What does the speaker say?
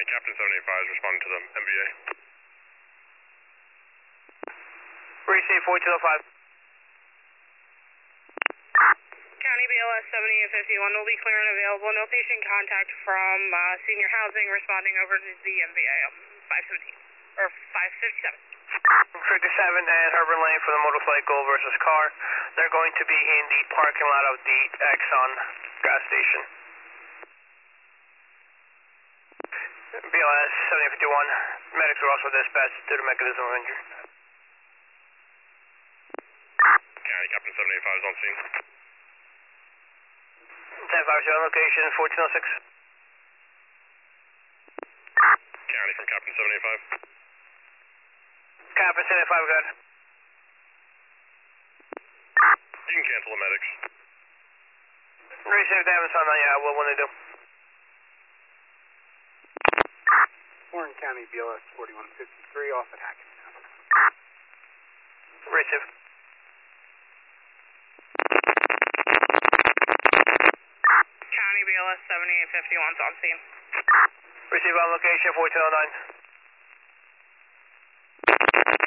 Captain 785 is responding to the MBA. Receive 4205. County BLS 7851 will be clear and available. No patient contact from senior housing responding over to the MBA 517 or 557. 57 and Herbert Lane for the motorcycle versus car. They're going to be in the parking lot of the Exxon gas station. BLS 7051, medics are also dispatched to the mechanism of injury. County Captain 785 is on scene. 1050 location 1406. County from Captain 785. Captain 75, go ahead. You can cancel the medics. Receive damage on that, yeah, what will they do? Warren County BLS 4153 off at Hackettstown. Receive. County BLS 7851 is on scene. Receive on location 1409.